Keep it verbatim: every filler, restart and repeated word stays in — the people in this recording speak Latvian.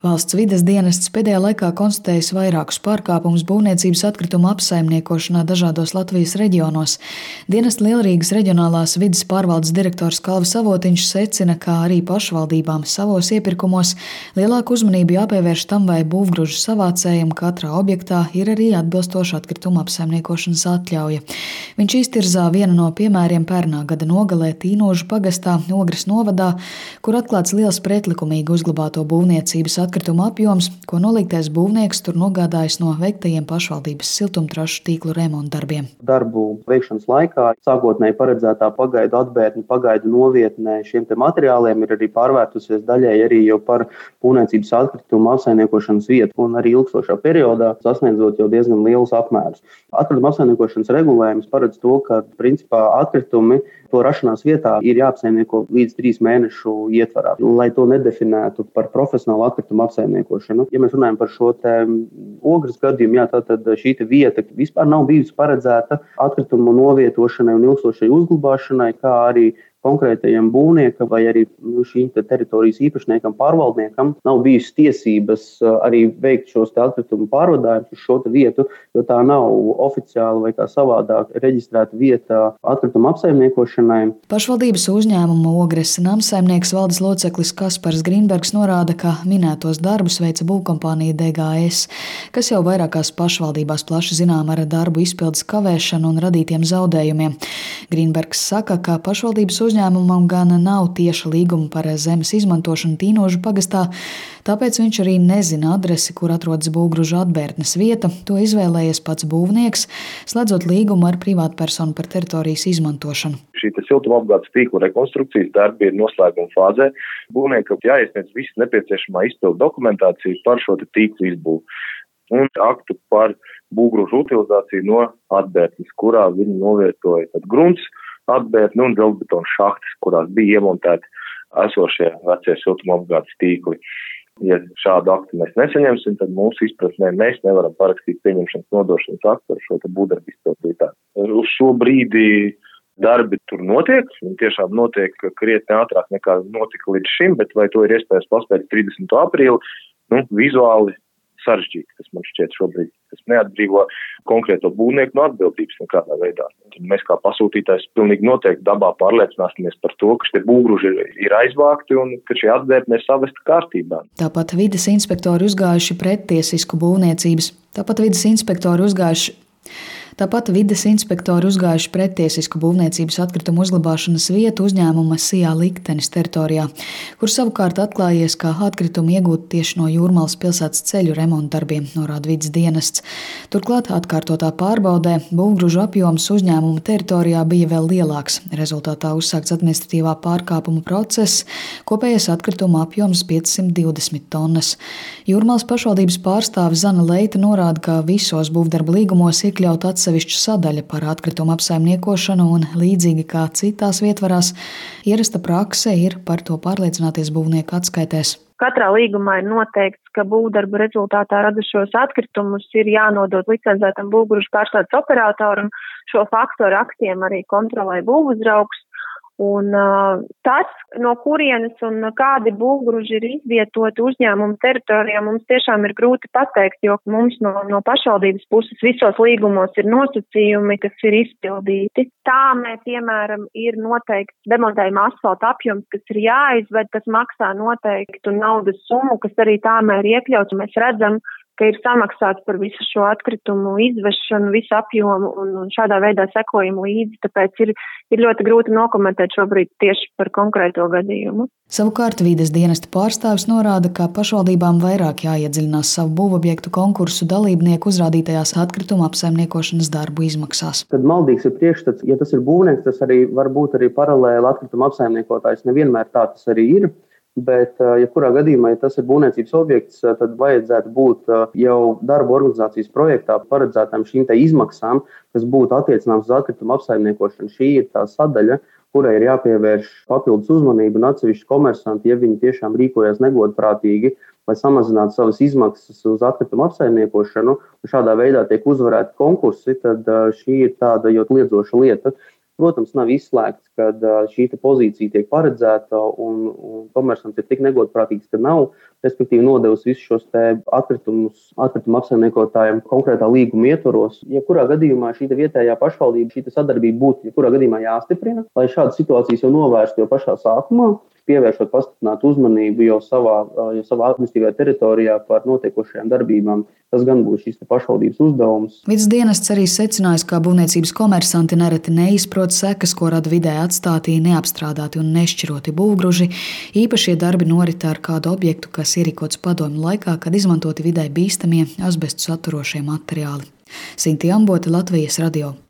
Valsts vides dienests pēdējā laikā konstatējis vairākus pārkāpumus būvniecības atkritumu apsaimniekošanā dažādos Latvijas reģionos. Dienesta Lielrīgas reģionālās vides pārvaldes direktors Kalvis Avotiņš secina, ka arī pašvaldībām savos iepirkumos lielāku uzmanību jāpievērš tam, vai būvgružu savācējiem katrā objektā ir arī atbilstoša atkritumu apsaimniekošanas atļauja. Viņš iztirzā vienu no piemēriem pērnā gada nogalē Tīnožu pagastā, Ogres novadā, kur atklāts liels pretlikumīgi uzglabāto būvniecības atkritumu apjoms, ko nolīgtais būvnieks tur nogādājis no veiktajiem pašvaldības siltumtrašu tīklu remontdarbiem. Darbu veikšanas laikā sākotnēji paredzētā pagaidu atbērtne, pagaidu novietnē šiem te materiāliem ir arī pārvērtusies daļēji arī jau par būvniecības atkritumu apsaimniekošanas vietu un arī ilgstošā periodā sasniedzot jau diezgan lielus apmērus. Atkritumu apsaimniekošanas regulējums paredz to, ka principā atkritumi to rašanās vietā ir jāapsaimnieko līdz trīs mēnešu ietvarā, lai to nedefinētu par profesionālu atkritumu apsaimniekošanu. Ja mēs runājam par šo te Ogres gadījumu, jā, tātad šī te vieta vispār nav bijusi paredzēta atkritumu novietošanai un ilgstošai uzglabāšanai, kā arī konkrētajam būvniekam vai arī šī teritorijas īpašniekam, pārvaldniekam nav bijusi tiesības arī veikt šos te atkritumu pārvadājumus uz šo te vietu, jo tā nav oficiāli vai kā savādāk reģistrēta vieta atkritumu apsaimniekošanai. Pašvaldības uzņēmuma Ogres namsaimnieks valdes loceklis Kaspars Grīnbergs norāda, ka minētos darbus veica būvkompānija D G S, kas jau vairākās pašvaldībās plaši zinām ar darbu izpildes kavēšanu un radītiem zaudējumiem. Grīnbergs saka, ka pašvaldības uzņēmumam gan nav tieša līguma par zemes izmantošanu Tīnožu pagastā, tāpēc viņš arī nezina adresi, kur atrodas būvgružu atbērtnes vieta. To izvēlējies pats būvnieks, slēdzot līgumu ar privātpersonu par teritorijas izmantošanu. Šī siltumapgādes tīkla rekonstrukcijas darbi ir noslēguma fāzē. Būvniekam jāiesniedz viss nepieciešamā izpildu dokumentācija par šo tīklu izbūvu un aktu par būvgružu utilizāciju no atbērtnes, kurā viņi novietoja tad grunts, atbērtni un dzelzbetona šahtas, kurās bija iemontēti esošie vecie siltumapgādes tīkli. Ja šādu aktu mēs nesaņemsim, tad mūsu izpratnē mēs nevaram parakstīt pieņemšanas nodošanas aktu ar šo te būvdarbu izpildītāju. Uz šo brīdi darbi tur notiek, un tiešām notiek krietni ātrāk nekā notika līdz šim, bet vai to ir iespējams paspēt trīsdesmito aprīli, nu, vizuāli sarežģīti, kas man šķiet šobrīd, kas neatbrīvo konkrēto būvnieku no atbildības nekādā veidā. Mēs kā pasūtītājs pilnīgi noteikti dabā pārliecināsimies par to, ka šie būvgruži ir, ir aizvākti un ka šie atbērtni ir savesti kārtībā. Tāpat vides inspektori uzgājuši pret tiesisku būvniecības. Tāpat vides inspektori uzgājuši Tāpat vides inspektori uzgājuši pretiesisku būvniecības atkritumu uzglabāšanas vietu uzņēmuma Sijā liktenis teritorijā, kur savukārt atklājies, ka atkritumi iegūti tieši no Jūrmalas pilsētas ceļu remontdarbiem, norāda vides dienests. Turklāt atkārtotā pārbaudē būvgružu apjoms uzņēmuma teritorijā bija vēl lielāks. Rezultātā uzsākts administratīvā pārkāpuma process, kopējais atkrituma apjoms piecsimt divdesmit tonnas. Jūrmalas pašvaldības pārstāve Zana Leita norāda, ka visos būvdarbu līgumos iekļaut atsevišķa sadaļa par atkritumu apsaimniekošanu un līdzīgi kā citās vietvarās, ierasta prakse ir par to pārliecināties būvnieku atskaitēs. Katrā līgumā ir noteikts, ka būvdarbu rezultātā radušos atkritumus ir jānodot licencētam būvgružu pārstādes operatoram. Šo faktoru aktiem arī kontrolē būvuzraugs. Un uh, tas, no kurienes un kādi būvgruži ir izvietoti uzņēmuma teritorijā, mums tiešām ir grūti pateikt, jo mums no, no pašvaldības puses visos līgumos ir nosacījumi, kas ir izpildīti. Tāmē, piemēram, ir noteikts demontējuma asfalta apjoms, kas ir jāizved, tas maksā noteiktu naudas summu, kas arī tāmē ir iekļauts. Mēs redzam, ka ir samaksāts par visu šo atkritumu izvešanu, visu apjomu un, un šādā veidā sekojam līdzi, tāpēc ir, ir ļoti grūti nokomentēt šobrīd tieši par konkrēto gadījumu. Savukārt vides dienesta pārstāvis norāda, ka pašvaldībām vairāk jāiedziļinās savu būvobjektu konkursu dalībnieku uzrādītajās atkrituma apsaimniekošanas darbu izmaksās. Tad maldīgs ir priekšstats, ja tas ir būvnieks, tas arī var būt arī paralēli atkrituma apsaimniekotājs. Nevienmēr tā tas arī ir. Bet, ja kurā gadījumā, ja tas ir būvniecības objekts, tad vajadzētu būt jau darba organizācijas projektā paredzētām šīm te izmaksām, kas būtu attiecināms uz atkritumu apsaimniekošanu. Šī ir tā sadaļa, kurai ir jāpievērš papildus uzmanību un atsevišķi komersanti, ja viņi tiešām rīkojas negodprātīgi, lai samazinātu savas izmaksas uz atkritumu apsaimniekošanu, un šādā veidā tiek uzvarēti konkursi, tad šī ir tāda jau liedzoša lieta. Protams, nav izslēgts, ka šī pozīcija tiek paredzēta un, un komersants ir tik negodprātīgs, ka nav respektīvi nodevusi visus šos atkritumus atkritumu apsaimniekotājiem konkrētā līguma ietvaros. Jebkurā gadījumā šī vietējā pašvaldība, šī sadarbība būtu jebkurā gadījumā jāstiprina, lai šādas situācijas jau novērstu jau pašā sākumā, pievēršot pastiprinātu uzmanību jau savā, jau savā administratīvajā teritorijā par notiekošajām darbībām. Tas gan būs šīs pašvaldības uzdevums. Vides dienests arī secinājis, ka būvniecības komersanti nereti neizprot sekas, ko rada vidē atstātī, neapstrādāti un nešķiroti būvgruži. Īpašie darbi norit ar kādu objektu, kas ierīkots padomju laikā, kad izmantoti vidē bīstamie asbestu saturošie materiāli. Sintī Ambote, Latvijas radio.